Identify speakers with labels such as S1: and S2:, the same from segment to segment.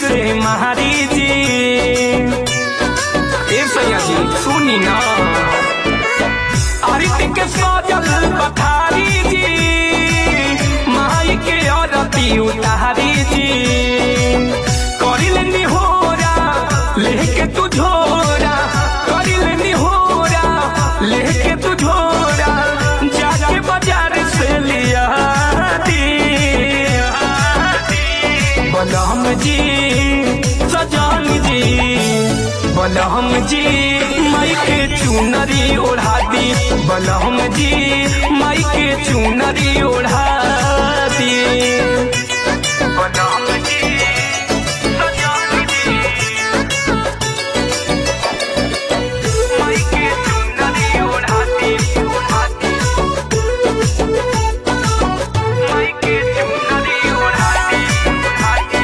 S1: से महारी जी। ए सैया जी सुनी ना, आरती के सजल पथारी जी, माई के आरती उतारी जी। करिल निहोरा लेके तू झोरा, करिल निहोरा लेके तू झोरा, जाके बाजार से लिया दी। बलहम जी सजान जी, बलहम जी माई के चुनरी ओढ़ा दी। बलहम जी माई के चुनरी ओढ़ा दी। बलहम जी सजान जी, माई के चुनरी ओढ़ा दी, ओढ़ा दी। माई के चुनरी ओढ़ा दी, ओढ़ा दी।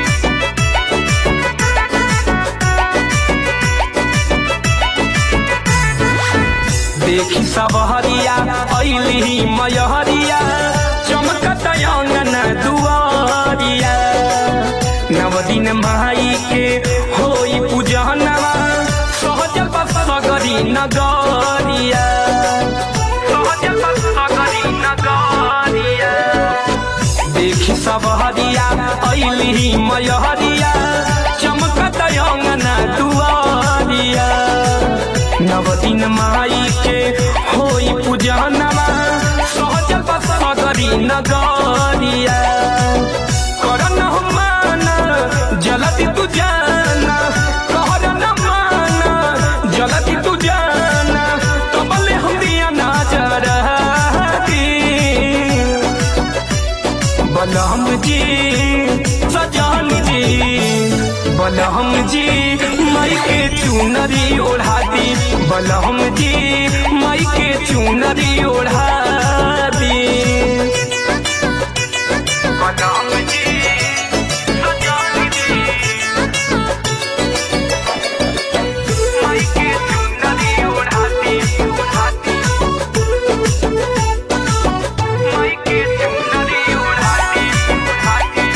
S1: देखी सबहरिया अइली मयहरिया, चमकत अंगन दुआरिया। नव दिन माई के होई पूजनवा, सहजल सगरी नगरिया, सहजल सगरी नगरिया। देखी सबहरिया अइली मयहरिया, चमकत अंगन दुआरिया। नव दिन माई के होई पूजनवा, सहजल सगरी नगरिया। करन माना जलती तू जाना, करन माना जलती तू जाना, कबले हम दिया नजर दी। बलहम जी सजान जी, बलहम जी माई के चुनरी ओढ़ा दी। बलहम जी माई के चुनरी ओढ़ा दी। बलहम जी सजान जी, माई के चुनरी ओढ़ा दी, ओढ़ा दी। माई के चुनरी ओढ़ा दी, ओढ़ा दी।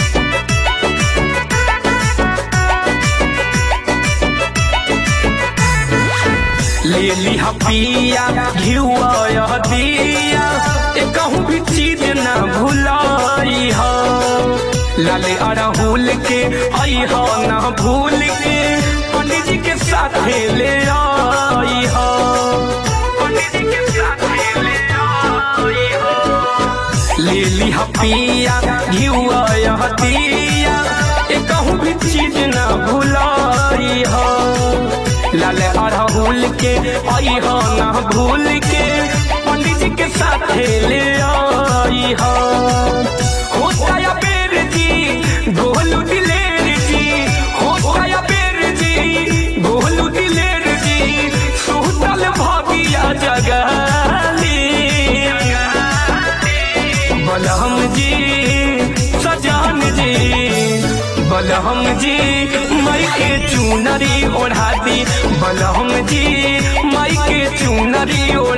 S1: ले लिहा पिया घिउआ दिया, कहूँ भी चीज न भुलाई हो। लाले अड़हुल के आई हो न भूल के, पंडित जी के साथ ले आई हो, पंडित जी के साथ ले आई हो। ले लिहा पिया घिउआ दिया, कहूँ भी चीज न भुलाई हो। लाले अड़हुल के आई हो ना भूल के, पंडित जी के साथ ले आई हो। होता या बेर जी गोलू दिलेर जी, होता या बेर जी गोलू दिलेर जी, सुतल भगिया जगाली। बलहम जी सजान जी, बलहम जी माई के चुनरी ओढ़ा दी। बलहम जी माई के चुनरी